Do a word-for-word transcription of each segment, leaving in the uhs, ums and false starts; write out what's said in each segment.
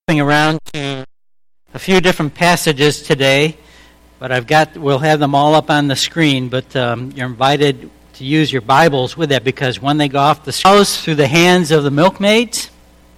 Around to a few different passages today, but I've got we'll have them all up on the screen. But um, you're invited to use your Bibles with that, because when they go off the house through the hands of the milkmaids,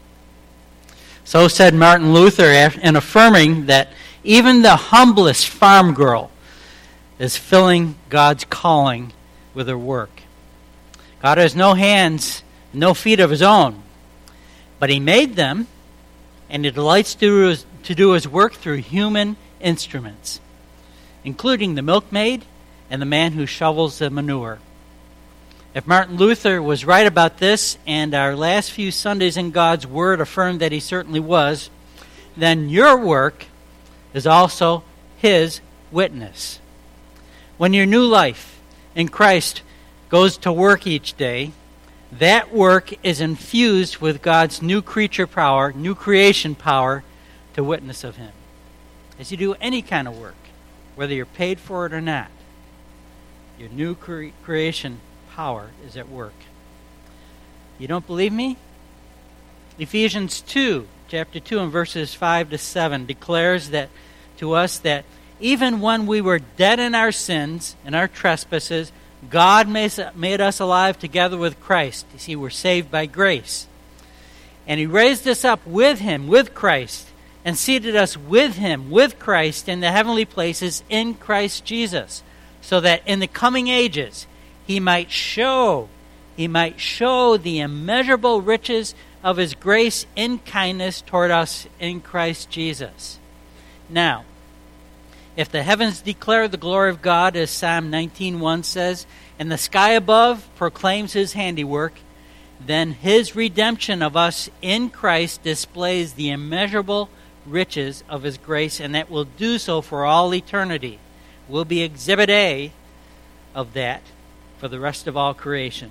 so said Martin Luther in affirming that even the humblest farm girl is filling God's calling with her work. God has no hands, no feet of his own, but he made them. And he delights to do, his, to do his work through human instruments, including the milkmaid and the man who shovels the manure. If Martin Luther was right about this, and our last few Sundays in God's Word affirmed that he certainly was, then your work is also his witness. When your new life in Christ goes to work each day, that work is infused with God's new creature power, new creation power, to witness of him. As you do any kind of work, whether you're paid for it or not, your new cre- creation power is at work. You don't believe me? Ephesians two, chapter two, and verses five to seven declares that to us that even when we were dead in our sins and our trespasses, God made us alive together with Christ. You see, we're saved by grace. And he raised us up with him, with Christ, and seated us with him, with Christ, in the heavenly places in Christ Jesus, so that in the coming ages he might show, he might show the immeasurable riches of his grace in kindness toward us in Christ Jesus. Now, if the heavens declare the glory of God, as Psalm nineteen one says, and the sky above proclaims his handiwork, then his redemption of us in Christ displays the immeasurable riches of his grace, and that will do so for all eternity. Will be Exhibit A of that for the rest of all creation.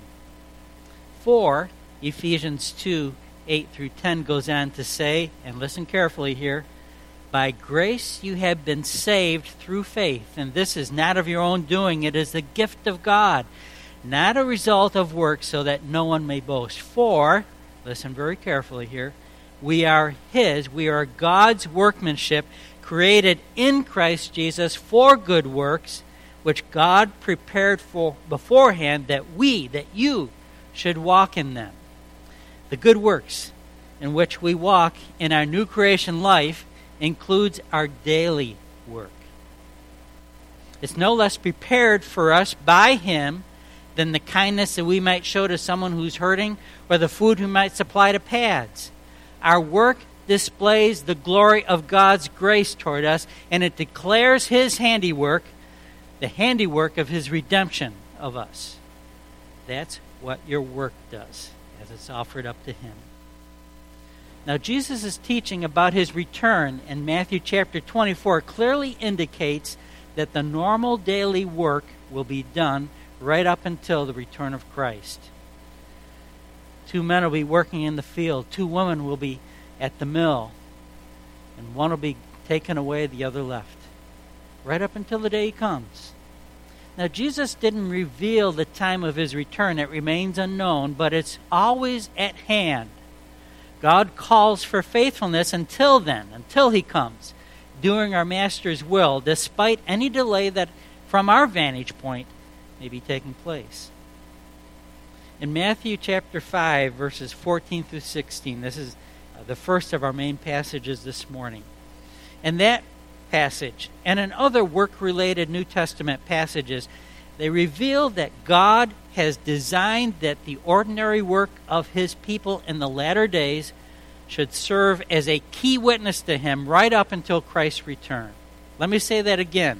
For Ephesians two, eight through ten goes on to say, and listen carefully here, by grace you have been saved through faith, and this is not of your own doing, it is the gift of God, not a result of works, so that no one may boast. For, listen very carefully here, we are his, we are God's workmanship, created in Christ Jesus for good works, which God prepared for beforehand that we, that you, should walk in them. The good works in which we walk in our new creation life includes our daily work. It's no less prepared for us by him than the kindness that we might show to someone who's hurting, or the food we might supply to pads. Our work displays the glory of God's grace toward us, and it declares his handiwork, the handiwork of his redemption of us. That's what your work does, as it's offered up to him. Now, Jesus' teaching about his return in Matthew chapter twenty-four clearly indicates that the normal daily work will be done right up until the return of Christ. Two men will be working in the field. Two women will be at the mill. And one will be taken away, the other left. Right up until the day he comes. Now, Jesus didn't reveal the time of his return. It remains unknown, but it's always at hand. God calls for faithfulness until then, until he comes, doing our Master's will, despite any delay that, from our vantage point, may be taking place. In Matthew chapter five, verses fourteen through sixteen, this is the first of our main passages this morning. In that passage, and in other work-related New Testament passages, they reveal that God has designed that the ordinary work of his people in the latter days should serve as a key witness to him right up until Christ's return. Let me say that again.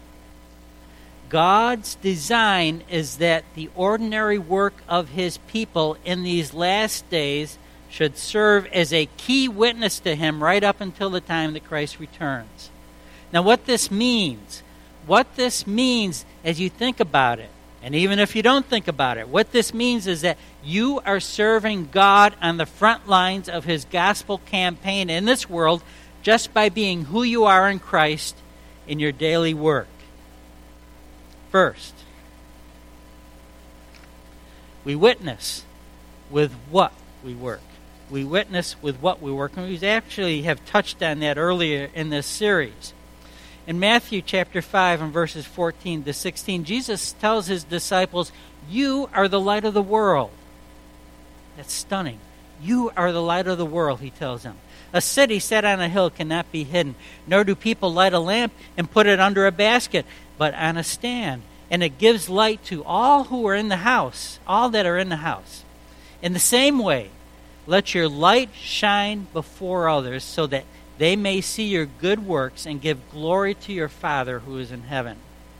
God's design is that the ordinary work of his people in these last days should serve as a key witness to him right up until the time that Christ returns. Now, what this means, what this means as you think about it, and even if you don't think about it, what this means is that you are serving God on the front lines of his gospel campaign in this world just by being who you are in Christ in your daily work. First, we witness with what we work. we witness with what we work. And we actually have touched on that earlier in this series. In Matthew chapter five and verses fourteen to sixteen, Jesus tells his disciples, you are the light of the world. That's stunning. You are the light of the world, he tells them. A city set on a hill cannot be hidden, nor do people light a lamp and put it under a basket, but on a stand. And it gives light to all who are in the house, all that are in the house. In the same way, let your light shine before others so that they may see your good works and give glory to your Father who is in heaven.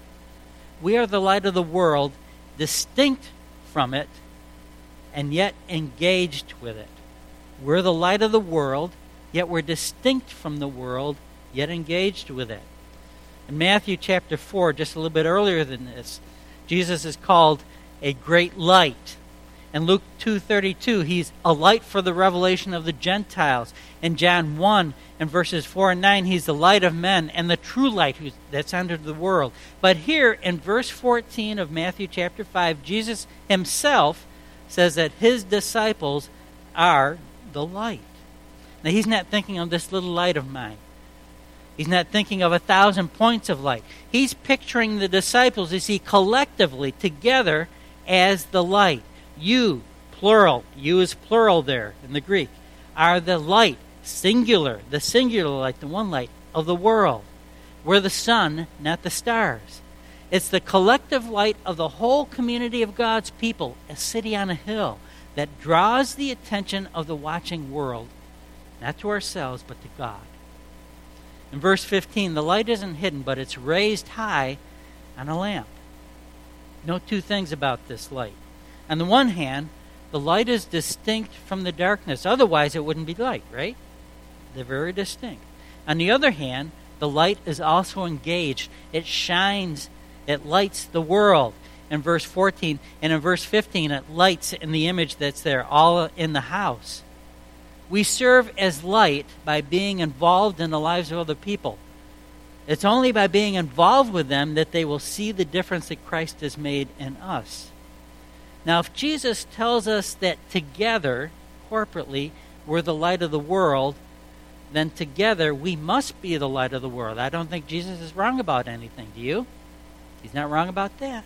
We are the light of the world, distinct from it, and yet engaged with it. We're the light of the world, yet we're distinct from the world, yet engaged with it. In Matthew chapter four, just a little bit earlier than this, Jesus is called a great light. In Luke two thirty-two, he's a light for the revelation of the Gentiles. In John one, in verses four and nine, he's the light of men and the true light who's, that's under the world. But here in verse fourteen of Matthew chapter five, Jesus himself says that his disciples are the light. Now, he's not thinking of this little light of mine. He's not thinking of a thousand points of light. He's picturing the disciples, you see, collectively, together as the light. You, plural, you is plural there in the Greek, are the light, singular, the singular light, the one light of the world. We're the sun, not the stars. It's the collective light of the whole community of God's people, a city on a hill, that draws the attention of the watching world, not to ourselves, but to God. In verse fifteen, the light isn't hidden, but it's raised high on a lamp. Note two things about this light. On the one hand, the light is distinct from the darkness. Otherwise, it wouldn't be light, right? They're very distinct. On the other hand, the light is also engaged. It shines, it lights the world. In verse fourteen, and in verse fifteen, it lights in the image that's there, all in the house. We serve as light by being involved in the lives of other people. It's only by being involved with them that they will see the difference that Christ has made in us. Now, if Jesus tells us that together, corporately, we're the light of the world, then together we must be the light of the world. I don't think Jesus is wrong about anything. Do you? He's not wrong about that.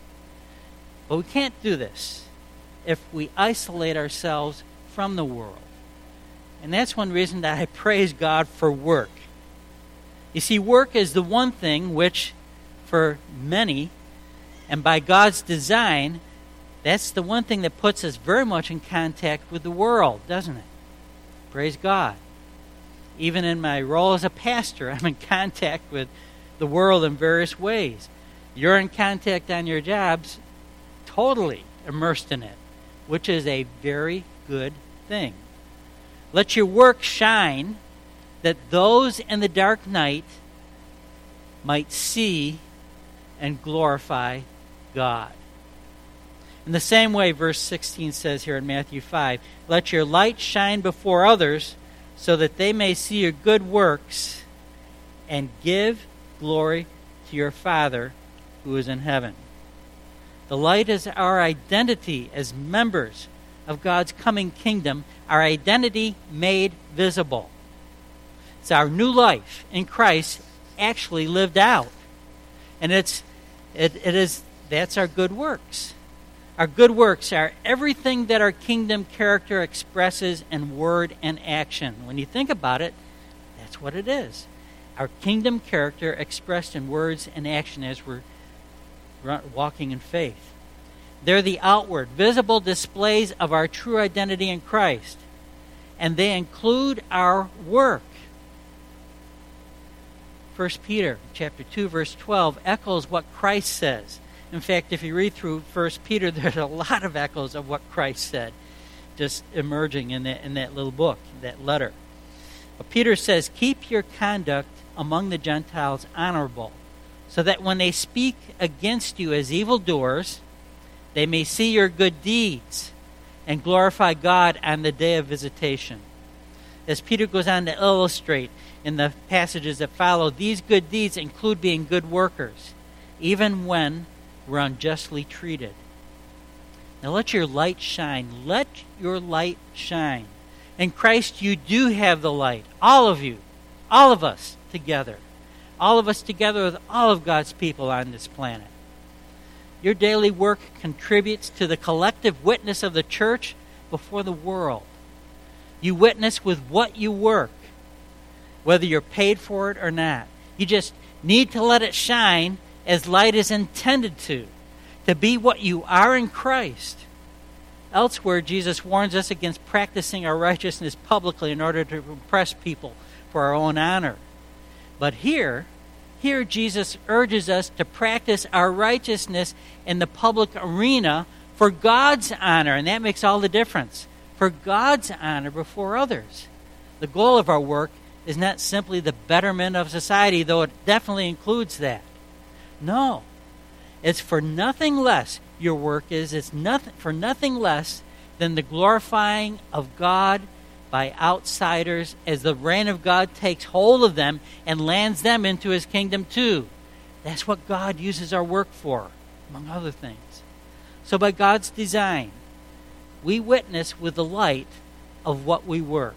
But we can't do this if we isolate ourselves from the world. And that's one reason that I praise God for work. You see, work is the one thing which, for many, and by God's design, that's the one thing that puts us very much in contact with the world, doesn't it? Praise God. Even in my role as a pastor, I'm in contact with the world in various ways. You're in contact on your jobs, totally immersed in it, which is a very good thing. Let your work shine, that those in the dark night might see and glorify God. In the same way, verse sixteen says here in Matthew five, let your light shine before others so that they may see your good works and give glory to your Father who is in heaven. The light is our identity as members of God's coming kingdom, our identity made visible. It's our new life in Christ actually lived out. And it's it, it is that's our good works. Our good works are everything that our kingdom character expresses in word and action. When you think about it, that's what it is. Our kingdom character expressed in words and action as we're walking in faith. They're the outward, visible displays of our true identity in Christ. And they include our work. First Peter chapter two, verse twelve echoes what Christ says. In fact, if you read through First Peter, there's a lot of echoes of what Christ said, just emerging in that, in that little book, that letter. But Peter says, keep your conduct among the Gentiles honorable, so that when they speak against you as evildoers, they may see your good deeds and glorify God on the day of visitation. As Peter goes on to illustrate in the passages that follow, these good deeds include being good workers, even when we're unjustly treated. Now let your light shine. Let your light shine. In Christ you do have the light. All of you. All of us together. All of us together with all of God's people on this planet. Your daily work contributes to the collective witness of the church before the world. You witness with what you work, whether you're paid for it or not. You just need to let it shine as light is intended to, to be what you are in Christ. Elsewhere, Jesus warns us against practicing our righteousness publicly in order to impress people for our own honor. But here, here Jesus urges us to practice our righteousness in the public arena for God's honor, and that makes all the difference. For God's honor before others. The goal of our work is not simply the betterment of society, though it definitely includes that. No. It's for nothing less, your work is, it's nothing for nothing less than the glorifying of God by outsiders as the reign of God takes hold of them and lands them into his kingdom too. That's what God uses our work for, among other things. So by God's design, we witness with the light of what we work.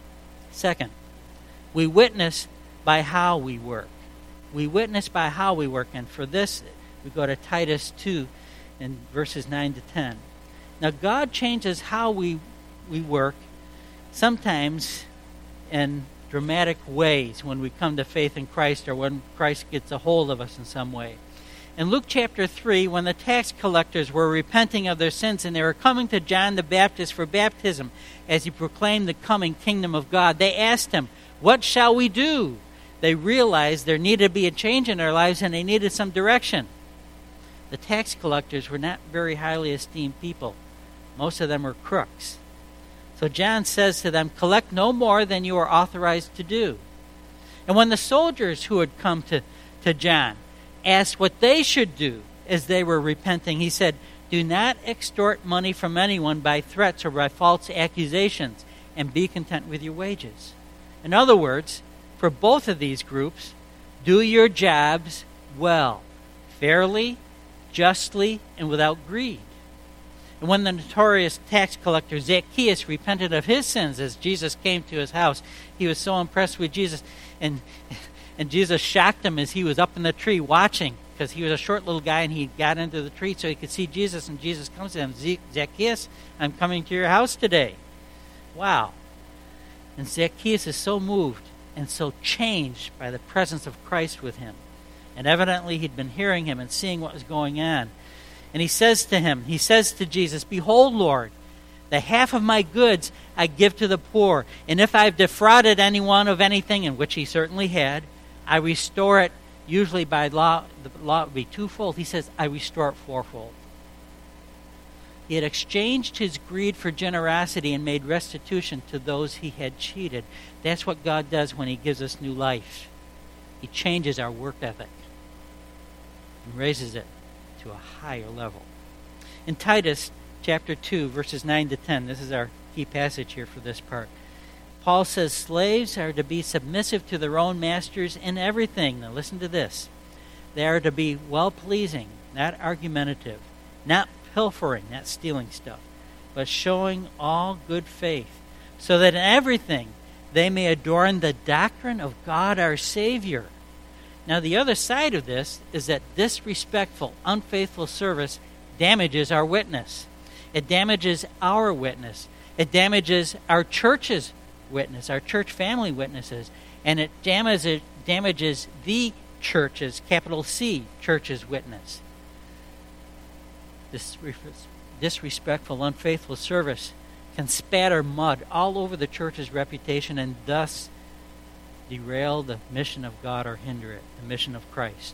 Second, we witness by how we work. We witness by how we work. And for this, we go to Titus two in verses nine to ten. Now, God changes how we, we work, sometimes in dramatic ways when we come to faith in Christ or when Christ gets a hold of us in some way. In Luke chapter three, when the tax collectors were repenting of their sins and they were coming to John the Baptist for baptism as he proclaimed the coming kingdom of God, they asked him, "What shall we do?" They realized there needed to be a change in their lives and they needed some direction. The tax collectors were not very highly esteemed people. Most of them were crooks. So John says to them, "Collect no more than you are authorized to do." And when the soldiers who had come to, to John asked what they should do as they were repenting, he said, "Do not extort money from anyone by threats or by false accusations, and be content with your wages." In other words, for both of these groups, do your jobs well, fairly, justly, and without greed. And when the notorious tax collector Zacchaeus repented of his sins as Jesus came to his house, he was so impressed with Jesus, and and Jesus shocked him as he was up in the tree watching, because he was a short little guy and he got into the tree so he could see Jesus, and Jesus comes to him, "Zacchaeus, I'm coming to your house today." Wow. And Zacchaeus is so moved and so changed by the presence of Christ with him. And evidently he'd been hearing him and seeing what was going on. And he says to him, he says to Jesus, "Behold, Lord, the half of my goods I give to the poor. And if I've defrauded anyone of anything," in which he certainly had, "I restore it." Usually by law, the law would be twofold. He says, "I restore it fourfold." He had exchanged his greed for generosity and made restitution to those he had cheated. That's what God does when he gives us new life. He changes our work ethic and raises it to a higher level. In Titus chapter two, verses nine to ten, this is our key passage here for this part. Paul says, "Slaves are to be submissive to their own masters in everything." Now listen to this. They are to be well-pleasing, not argumentative, not pilfering, not stealing stuff, but showing all good faith, so that in everything they may adorn the doctrine of God our Savior. Now the other side of this is that disrespectful, unfaithful service damages our witness. It damages our witness. It damages our church's witness, our church family witnesses, and it damages, damages the church's, capital C, church's witness. This disrespectful, unfaithful service can spatter mud all over the church's reputation and thus derail the mission of God or hinder it, the mission of Christ.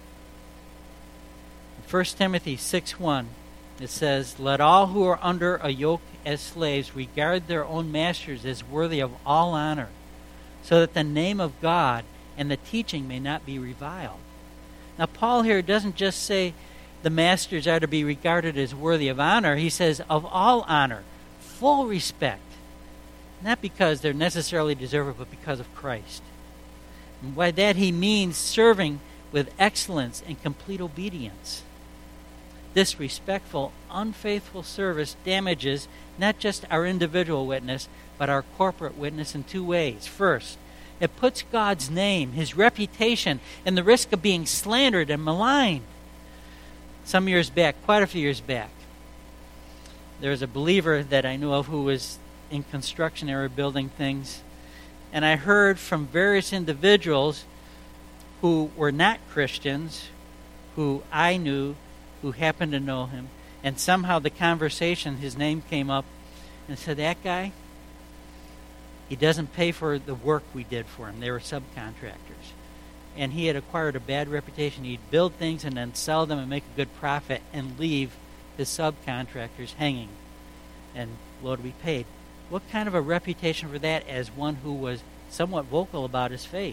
In First Timothy six one, it says, "Let all who are under a yoke as slaves regard their own masters as worthy of all honor, so that the name of God and the teaching may not be reviled." Now Paul here doesn't just say the masters are to be regarded as worthy of honor. He says of all honor, full respect, not because they're necessarily deserving, but because of Christ. And by that he means serving with excellence and complete obedience. disrespectful, unfaithful service damages not just our individual witness, but our corporate witness in two ways. First, it puts God's name, his reputation, in the risk of being slandered and maligned. Some years back, quite a few years back, there was a believer that I knew of who was in construction area building things, and I heard from various individuals who were not Christians, who I knew, who happened to know him, and somehow the conversation, his name came up, and said, that guy, he doesn't pay for the work we did for him. They were subcontractors. And he had acquired a bad reputation. He'd build things and then sell them and make a good profit and leave his subcontractors hanging. And Lord, we paid. What kind of a reputation for that as one who was somewhat vocal about his faith?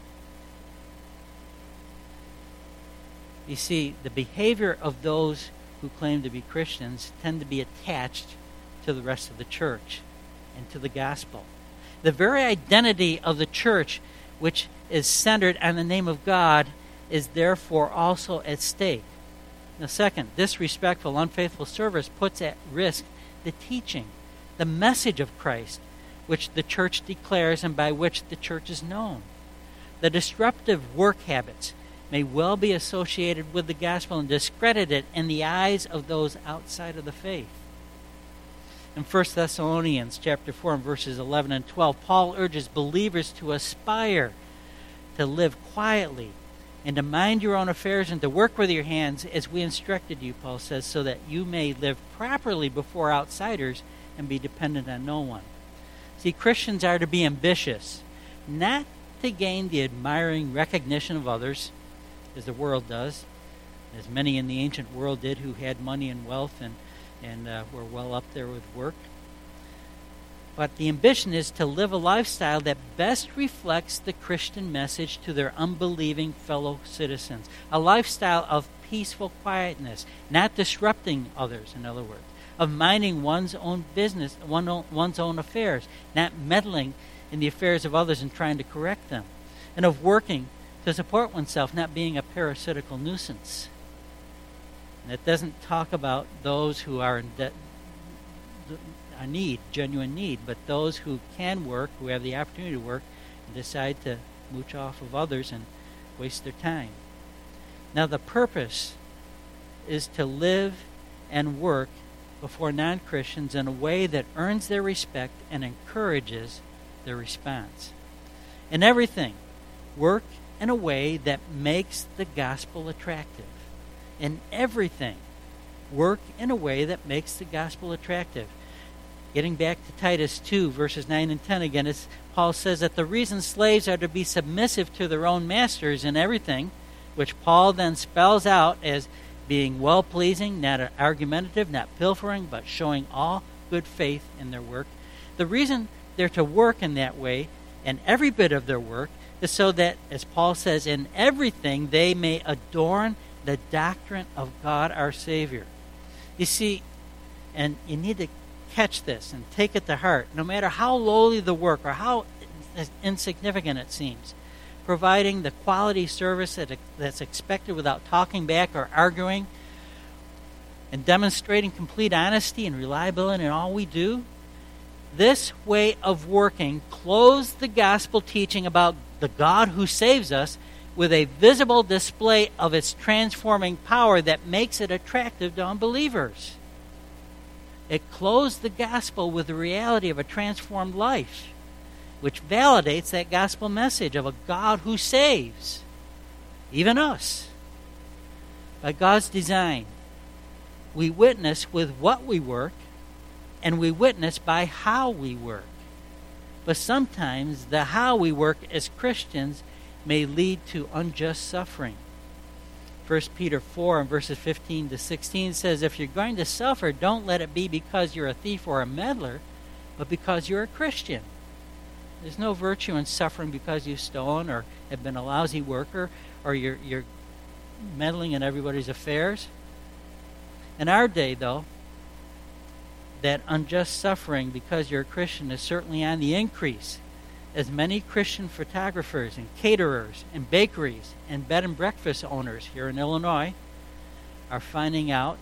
You see, the behavior of those who claim to be Christians tend to be attached to the rest of the church and to the gospel. The very identity of the church, which is centered on the name of God, is therefore also at stake. Now, second, disrespectful, unfaithful service puts at risk the teaching, the message of Christ, which the church declares and by which the church is known. The disruptive work habits may well be associated with the gospel and discredited in the eyes of those outside of the faith. In First Thessalonians chapter four and verses eleven and twelve, Paul urges believers to aspire to live quietly and to mind your own affairs and to work with your hands as we instructed you, Paul says, so that you may live properly before outsiders and be dependent on no one. See, Christians are to be ambitious, not to gain the admiring recognition of others, as the world does, as many in the ancient world did who had money and wealth and, and uh, were well up there with work. But the ambition is to live a lifestyle that best reflects the Christian message to their unbelieving fellow citizens. A lifestyle of peaceful quietness, not disrupting others, in other words, of minding one's own business, one own, one's own affairs, not meddling in the affairs of others and trying to correct them, and of working to support oneself, not being a parasitical nuisance. And it doesn't talk about those who are in de- a need, genuine need, but those who can work, who have the opportunity to work, and decide to mooch off of others and waste their time. Now the purpose is to live and work before non-Christians in a way that earns their respect and encourages their response. In everything, work in a way that makes the gospel attractive. In everything, work in a way that makes the gospel attractive. Getting back to Titus two, verses nine and ten again, it's, Paul says that the reason slaves are to be submissive to their own masters in everything, which Paul then spells out as being well-pleasing, not argumentative, not pilfering, but showing all good faith in their work. The reason they're to work in that way, and every bit of their work, is so that, as Paul says, in everything they may adorn the doctrine of God our Savior. You see, and you need to catch this and take it to heart, no matter how lowly the work or how insignificant it seems, providing the quality service that, that's expected without talking back or arguing, and demonstrating complete honesty and reliability in all we do, this way of working clothes the gospel teaching about the God who saves us with a visible display of its transforming power that makes it attractive to unbelievers. It clothes the gospel with the reality of a transformed life, which validates that gospel message of a God who saves, even us. By God's design, we witness with what we work, and we witness by how we work. But sometimes the how we work as Christians may lead to unjust suffering. First Peter four and verses fifteen to sixteen says, if you're going to suffer, don't let it be because you're a thief or a meddler, but because you're a Christian. There's no virtue in suffering because you've stolen or have been a lousy worker or you're, you're meddling in everybody's affairs. In our day, though, that unjust suffering because you're a Christian is certainly on the increase, as many Christian photographers and caterers and bakeries and bed and breakfast owners here in Illinois are finding out,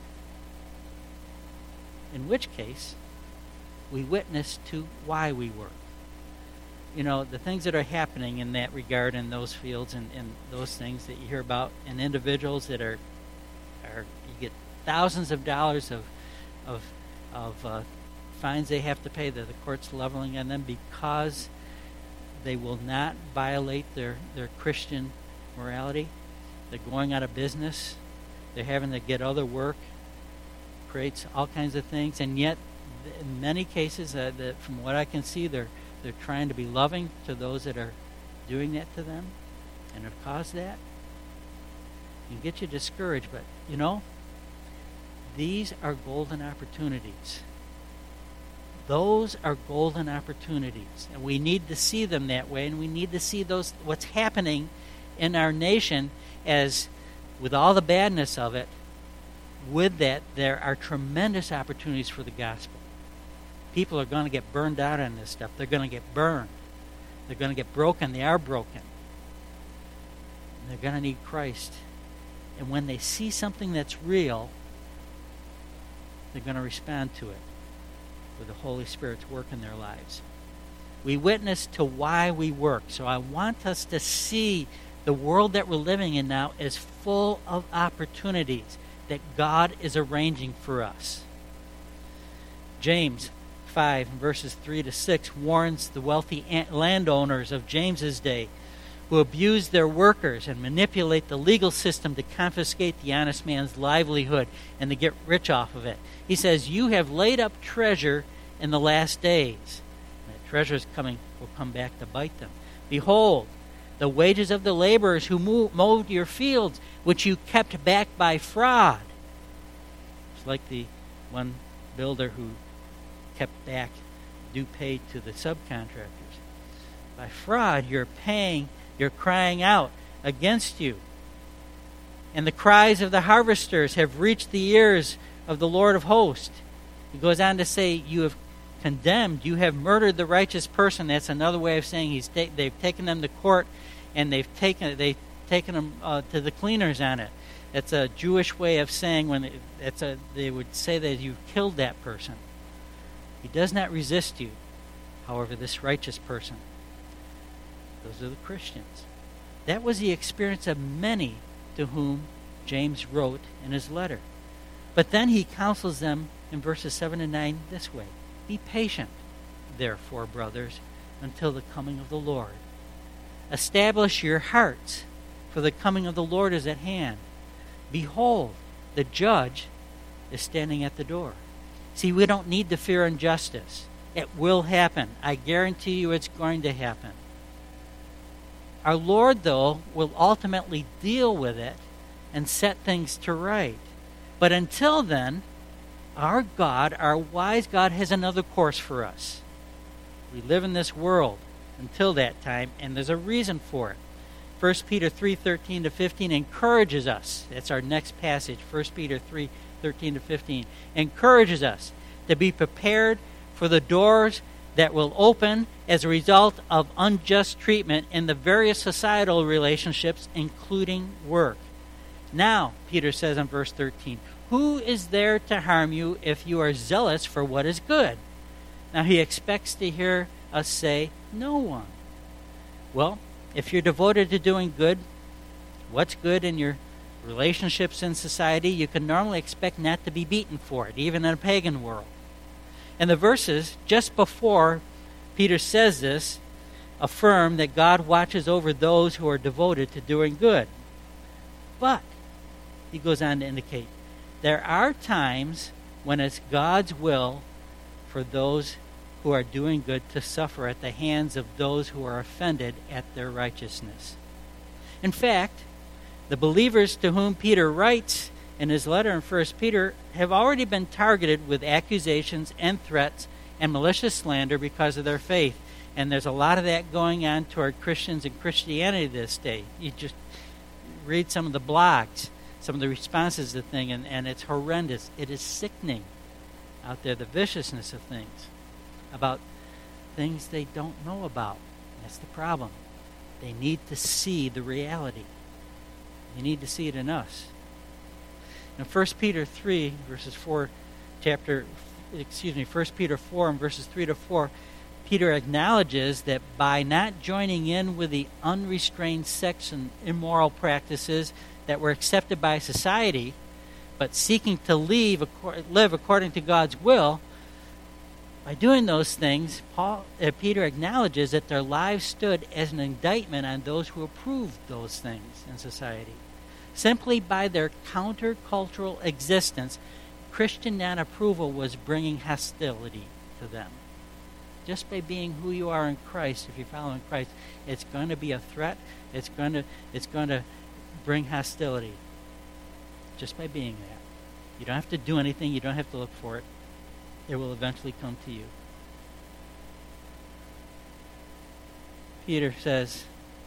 in which case we witness to why we work. You know, the things that are happening in that regard in those fields and, and those things that you hear about, and individuals that are, are you get thousands of dollars of of, of uh, fines they have to pay that the court's leveling on them because they will not violate their, their Christian morality. They're going out of business. They're having to get other work. Creates all kinds of things. And yet, in many cases, uh, the, from what I can see, they're, they're trying to be loving to those that are doing that to them and have caused that. It can get you discouraged, but, you know, these are golden opportunities. Those are golden opportunities, and we need to see them that way, and we need to see those what's happening in our nation as, with all the badness of it, with that there are tremendous opportunities for the gospel. People are going to get burned out on this stuff. They're going to get burned. They're going to get broken. They are broken. And they're going to need Christ. And when they see something that's real, they're going to respond to it with the Holy Spirit's work in their lives. We witness to why we work. So I want us to see the world that we're living in now is full of opportunities that God is arranging for us. James five, verses three to six, warns the wealthy landowners of James's day who abuse their workers and manipulate the legal system to confiscate the honest man's livelihood and to get rich off of it. He says, you have laid up treasure in the last days. And that treasure is coming, will come back to bite them. Behold, the wages of the laborers who mowed your fields, which you kept back by fraud. It's like the one builder who kept back due pay to the subcontractors. By fraud, you're paying, you're crying out against you. And the cries of the harvesters have reached the ears of the Lord of hosts. He goes on to say, you have condemned, you have murdered the righteous person. That's another way of saying he's ta- they've taken them to court and they've taken they've taken them uh, to the cleaners on it. That's a Jewish way of saying when it, that's a they would say that you've killed that person. He does not resist you, however, this righteous person. Those are the Christians. That was the experience of many to whom James wrote in his letter. But then he counsels them in verses seven and nine this way. Be patient, therefore, brothers, until the coming of the Lord. Establish your hearts, for the coming of the Lord is at hand. Behold, the judge is standing at the door. See, we don't need to fear injustice. It will happen. I guarantee you it's going to happen. Our Lord, though, will ultimately deal with it and set things to right. But until then, our God, our wise God, has another course for us. We live in this world until that time, and there's a reason for it. First Peter three thirteen to fifteen encourages us. That's our next passage, First Peter three thirteen to fifteen. Encourages us to be prepared for the doors that will open as a result of unjust treatment in the various societal relationships, including work. Now, Peter says in verse thirteen, who is there to harm you if you are zealous for what is good? Now, he expects to hear us say, no one. Well, if you're devoted to doing good, what's good in your relationships in society, you can normally expect not to be beaten for it, even in a pagan world. And the verses just before Peter says this affirm that God watches over those who are devoted to doing good. But, he goes on to indicate, there are times when it's God's will for those who are doing good to suffer at the hands of those who are offended at their righteousness. In fact, the believers to whom Peter writes in his letter in First Peter have already been targeted with accusations and threats and malicious slander because of their faith. And there's a lot of that going on toward Christians and Christianity this day. You just read some of the blogs, some of the responses to the thing, and, and it's horrendous. It is sickening out there, the viciousness of things, about things they don't know about. That's the problem. They need to see the reality. They need to see it in us. In First Peter three, verses four, chapter, excuse me, First Peter four and verses three to four, Peter acknowledges that by not joining in with the unrestrained sex and immoral practices that were accepted by society, but seeking to live, live according to God's will, by doing those things, Paul, uh, Peter acknowledges that their lives stood as an indictment on those who approved those things in society. Simply by their countercultural existence, Christian non-approval was bringing hostility to them. Just by being who you are in Christ, if you're following Christ, it's going to be a threat. It's going to, it's going to bring hostility. Just by being that. You don't have to do anything. You don't have to look for it. It will eventually come to you. Peter says,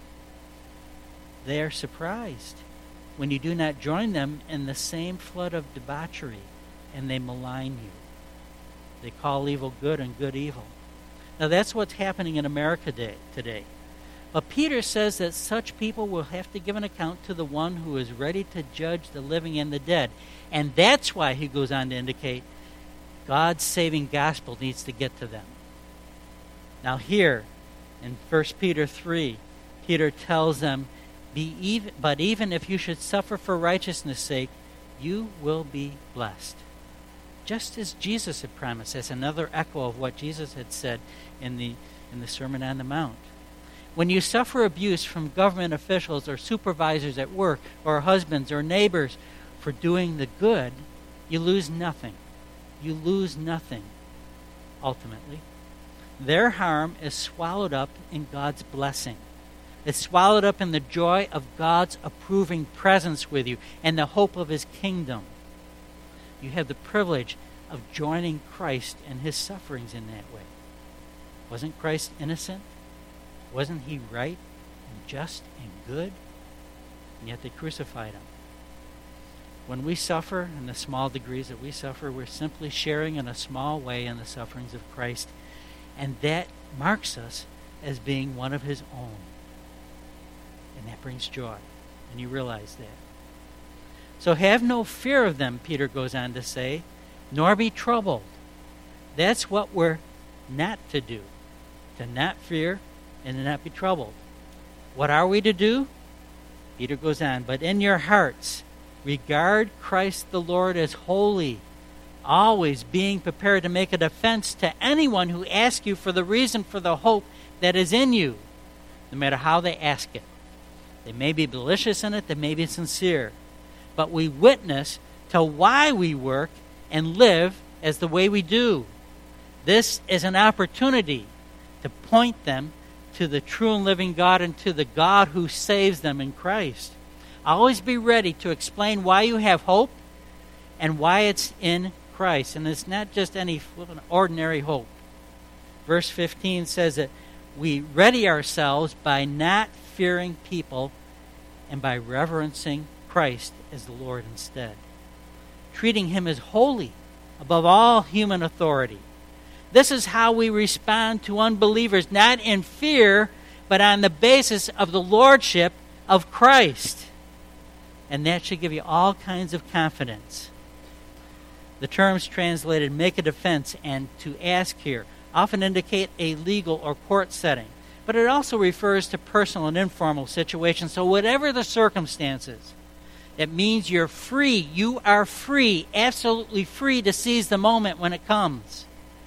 they are surprised when you do not join them in the same flood of debauchery, and they malign you. They call evil good and good evil. Now that's what's happening in America day, today. But Peter says that such people will have to give an account to the one who is ready to judge the living and the dead. And that's why he goes on to indicate God's saving gospel needs to get to them. Now here, in First Peter three, Peter tells them, "Be even, but even if you should suffer for righteousness' sake, you will be blessed." Just as Jesus had promised. That's another echo of what Jesus had said in the, in the Sermon on the Mount. When you suffer abuse from government officials or supervisors at work or husbands or neighbors for doing the good, you lose nothing. You lose nothing, ultimately. Their harm is swallowed up in God's blessing. It's swallowed up in the joy of God's approving presence with you and the hope of his kingdom. You have the privilege of joining Christ in his sufferings in that way. Wasn't Christ innocent? Wasn't he right and just and good? And yet they crucified him. When we suffer, in the small degrees that we suffer, we're simply sharing in a small way in the sufferings of Christ. And that marks us as being one of his own. And that brings joy. And you realize that. So have no fear of them, Peter goes on to say, nor be troubled. That's what we're not to do. To not fear and to not be troubled. What are we to do? Peter goes on, but in your hearts, regard Christ the Lord as holy, always being prepared to make a defense to anyone who asks you for the reason for the hope that is in you, no matter how they ask it. They may be malicious in it, they may be sincere, but we witness to why we work and live as the way we do. This is an opportunity to point them to the true and living God and to the God who saves them in Christ. Always be ready to explain why you have hope and why it's in Christ. And it's not just any ordinary hope. Verse fifteen says that we ready ourselves by not fearing people and by reverencing Christ as the Lord instead. Treating him as holy above all human authority. This is how we respond to unbelievers, not in fear, but on the basis of the lordship of Christ. And that should give you all kinds of confidence. The terms translated make a defense and to ask here often indicate a legal or court setting. But it also refers to personal and informal situations. So whatever the circumstances, it means you're free. You are free, absolutely free to seize the moment when it comes.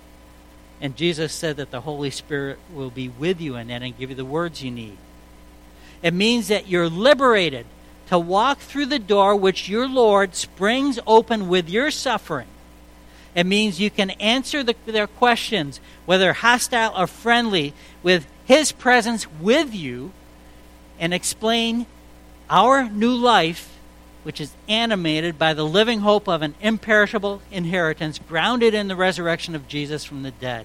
And Jesus said that the Holy Spirit will be with you in that and give you the words you need. It means that you're liberated to walk through the door which your Lord springs open with your suffering. It means you can answer the, their questions, whether hostile or friendly, with his presence with you, and explain our new life, which is animated by the living hope of an imperishable inheritance grounded in the resurrection of Jesus from the dead.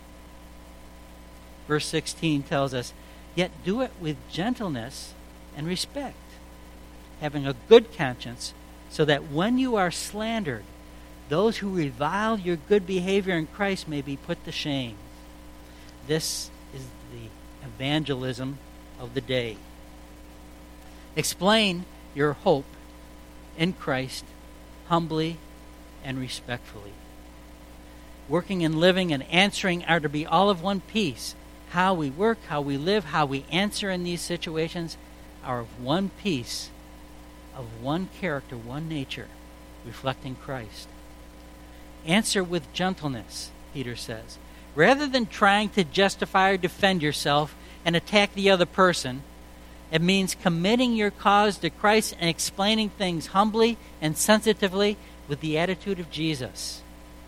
Verse sixteen tells us, yet do it with gentleness and respect, having a good conscience, so that when you are slandered, those who revile your good behavior in Christ may be put to shame. This is the evangelism of the day. Explain your hope in Christ humbly and respectfully. Working and living and answering are to be all of one piece. How we work, how we live, how we answer in these situations are of one piece, of one character, one nature, reflecting Christ. Answer with gentleness, Peter says. Rather than trying to justify or defend yourself and attack the other person, it means committing your cause to Christ and explaining things humbly and sensitively with the attitude of Jesus.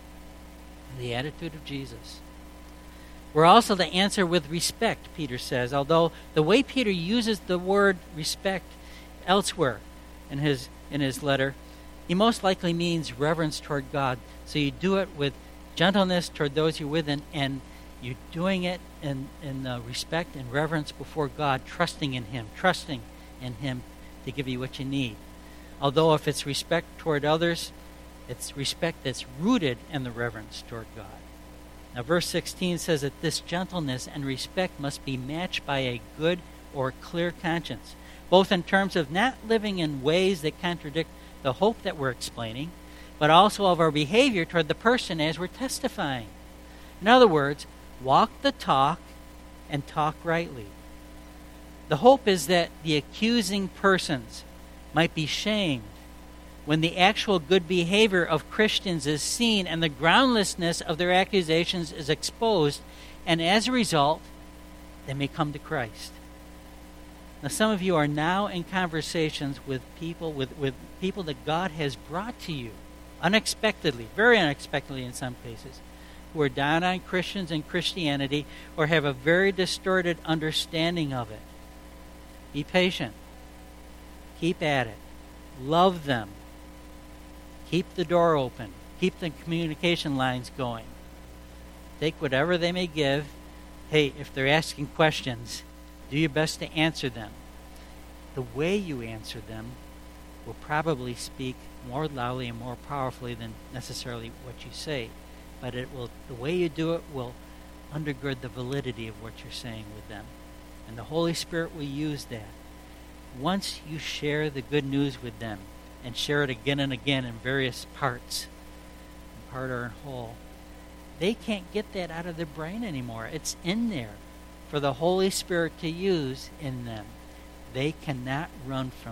The attitude of Jesus. We're also to answer with respect, Peter says, although the way Peter uses the word respect elsewhere in his in his letter, he most likely means reverence toward God. So you do it with gentleness toward those you're with, and, and you're doing it in, in uh, respect and reverence before God, trusting in Him, trusting in Him to give you what you need. Although if it's respect toward others, it's respect that's rooted in the reverence toward God. Now, verse sixteen says that this gentleness and respect must be matched by a good or clear conscience, both in terms of not living in ways that contradict the hope that we're explaining, but also of our behavior toward the person as we're testifying. In other words, walk the talk and talk rightly. The hope is that the accusing persons might be shamed when the actual good behavior of Christians is seen and the groundlessness of their accusations is exposed, and as a result, they may come to Christ. Now, some of you are now in conversations with people with, with people that God has brought to you unexpectedly, very unexpectedly in some cases, who are down on Christians and Christianity or have a very distorted understanding of it. Be patient. Keep at it. Love them. Keep the door open. Keep the communication lines going. Take whatever they may give. Hey, if they're asking questions, do your best to answer them. The way you answer them will probably speak more loudly and more powerfully than necessarily what you say. But it will, the way you do it will undergird the validity of what you're saying with them. And the Holy Spirit will use that. Once you share the good news with them, and share it again and again in various parts, in part or in whole, they can't get that out of their brain anymore. It's in there for the Holy Spirit to use in them. They cannot run from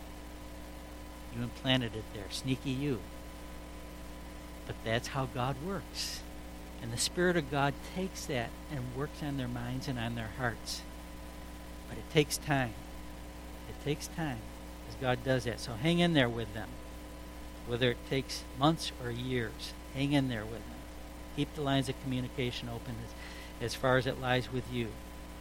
it. You implanted it there. Sneaky you. But that's how God works. And the Spirit of God takes that and works on their minds and on their hearts. But it takes time. It takes time as God does that. So hang in there with them. Whether it takes months or years, hang in there with them. Keep the lines of communication open as, as far as it lies with you.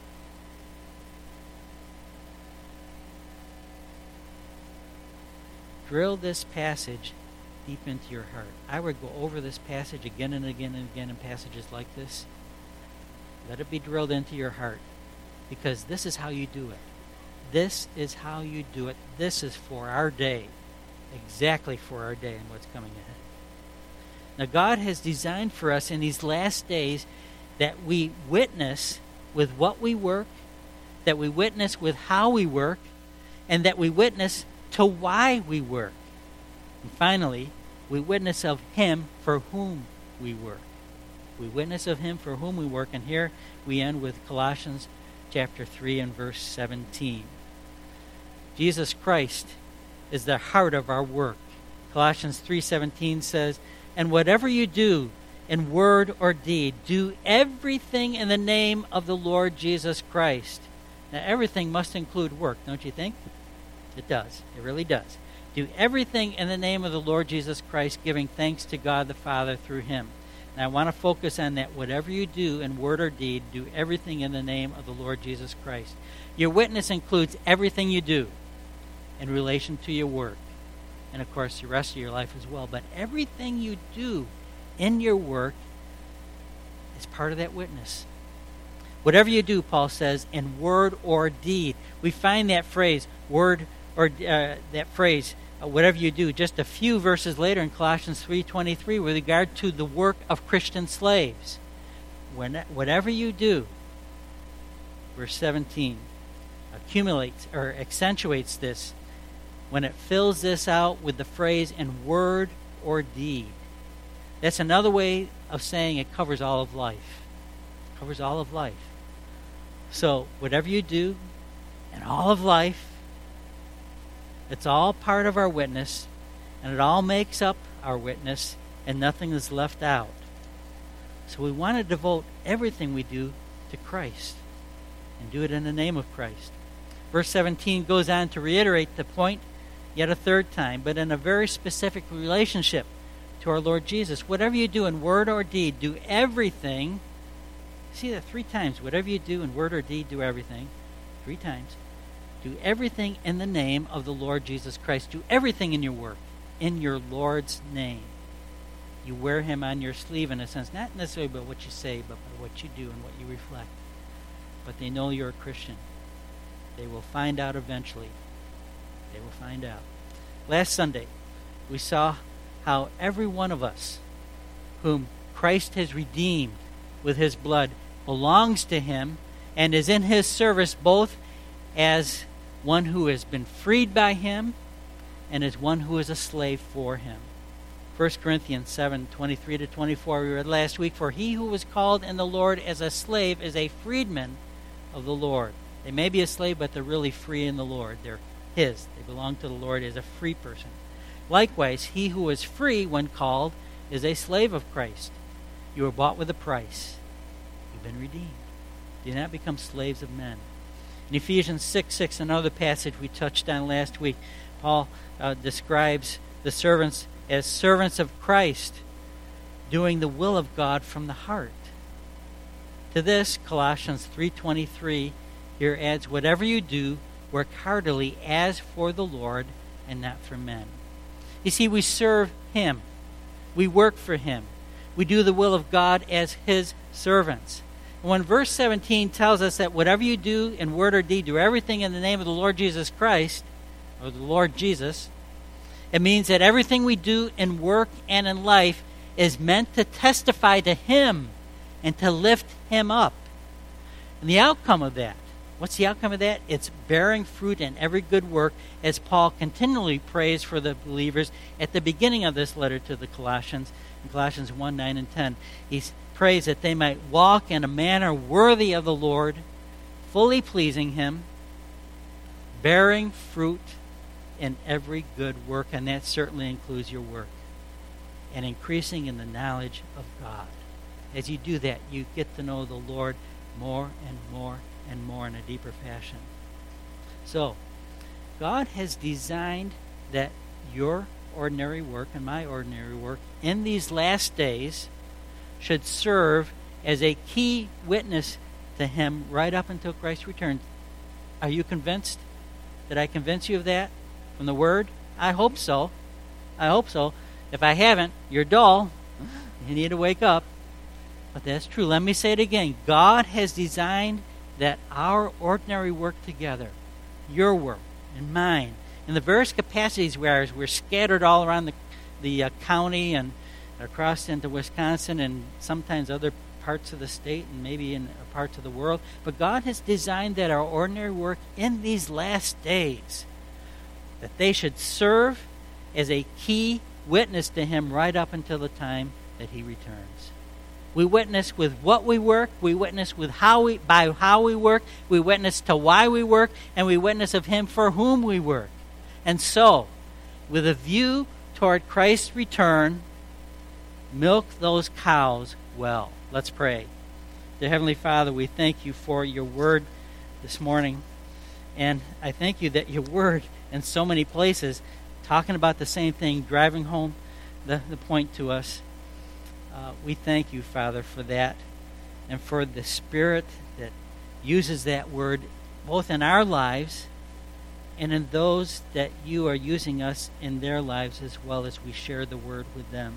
Drill this passage deep into your heart. I would go over this passage again and again and again in passages like this. Let it be drilled into your heart, because this is how you do it. This is how you do it. This is for our day, exactly for our day and what's coming ahead. Now, God has designed for us in these last days that we witness with what we work, that we witness with how we work, and that we witness to why we work. And finally, we witness of Him for whom we work. We witness of Him for whom we work. And here we end with Colossians chapter three and verse seventeen. Jesus Christ is the heart of our work. Colossians three seventeen says, "And whatever you do in word or deed, do everything in the name of the Lord Jesus Christ." Now, everything must include work, don't you think? It does. It really does. Do everything in the name of the Lord Jesus Christ, giving thanks to God the Father through Him. Now, I want to focus on that. Whatever you do in word or deed, do everything in the name of the Lord Jesus Christ. Your witness includes everything you do in relation to your work, and of course the rest of your life as well. But everything you do in your work is part of that witness. Whatever you do, Paul says, in word or deed. We find that phrase, word or uh, that phrase, uh, whatever you do, just a few verses later in Colossians three twenty-three with regard to the work of Christian slaves. When, whatever you do, verse seventeen, accumulates or accentuates this when it fills this out with the phrase in word or deed. That's another way of saying it covers all of life. It covers all of life. So whatever you do in all of life, it's all part of our witness, and it all makes up our witness, and nothing is left out. So we want to devote everything we do to Christ and do it in the name of Christ. Verse seventeen goes on to reiterate the point yet a third time, but in a very specific relationship to our Lord Jesus. Whatever you do in word or deed, do everything. See that three times. Whatever you do in word or deed, do everything. Three times. Do everything in the name of the Lord Jesus Christ. Do everything in your work in your Lord's name. You wear him on your sleeve in a sense, not necessarily by what you say, but by what you do and what you reflect. But they know you're a Christian. They will find out eventually. They will find out. Last Sunday, we saw how every one of us whom Christ has redeemed with his blood belongs to him and is in his service both as one who has been freed by him and as one who is a slave for him. First Corinthians seven, twenty-three to twenty-four, we read last week, for he who was called in the Lord as a slave is a freedman of the Lord. They may be a slave, but they're really free in the Lord. They're his. They belong to the Lord as a free person. Likewise, he who is free when called is a slave of Christ. You were bought with a price. You've been redeemed. Do not become slaves of men. In Ephesians six six, another passage we touched on last week, Paul uh, describes the servants as servants of Christ, doing the will of God from the heart. To this, Colossians three twenty-three here adds, whatever you do, work heartily as for the Lord and not for men. You see, we serve him. We work for him. We do the will of God as his servants. And when verse seventeen tells us that whatever you do in word or deed, do everything in the name of the Lord Jesus Christ, or the Lord Jesus, it means that everything we do in work and in life is meant to testify to him and to lift him up. And the outcome of that, what's the outcome of that? It's bearing fruit in every good work, as Paul continually prays for the believers at the beginning of this letter to the Colossians, in Colossians one, nine, and ten. He prays that they might walk in a manner worthy of the Lord, fully pleasing him, bearing fruit in every good work, and that certainly includes your work, and increasing in the knowledge of God. As you do that, you get to know the Lord more and more and more in a deeper fashion. So, God has designed that your ordinary work and my ordinary work in these last days should serve as a key witness to him right up until Christ returns. Are you convinced? Did I convince you of that from the Word? I hope so. I hope so. If I haven't, you're dull. You need to wake up. But that's true. Let me say it again. God has designed that our ordinary work together, your work and mine, in the various capacities where we're scattered all around the, the uh, county and across into Wisconsin and sometimes other parts of the state and maybe in parts of the world. But God has designed that our ordinary work in these last days, that they should serve as a key witness to him right up until the time that he returns. We witness with what we work. We witness with how we by how we work. We witness to why we work, and we witness of him for whom we work. And so, with a view toward Christ's return, milk those cows well. Let's pray. Dear Heavenly Father, we thank you for your word this morning, and I thank you that your word in so many places talking about the same thing, driving home the, the point to us. Uh, we thank you, Father, for that and for the Spirit that uses that word both in our lives and in those that you are using us in their lives as well as we share the word with them.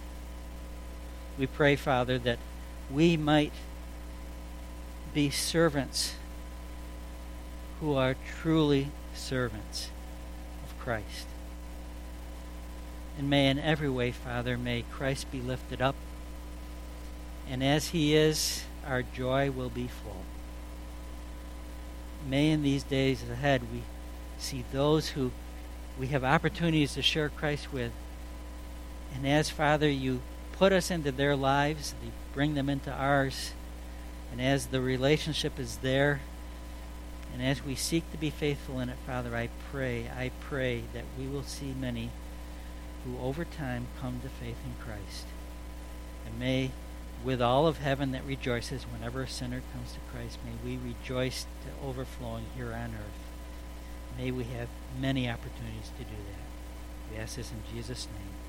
We pray, Father, that we might be servants who are truly servants of Christ. And may in every way, Father, may Christ be lifted up. And as he is, our joy will be full. May in these days ahead we see those who we have opportunities to share Christ with. And as, Father, you put us into their lives, you bring them into ours, and as the relationship is there, and as we seek to be faithful in it, Father, I pray, I pray that we will see many who over time come to faith in Christ. And may, with all of heaven that rejoices whenever a sinner comes to Christ, may we rejoice to overflowing here on earth. May we have many opportunities to do that. We ask this in Jesus' name.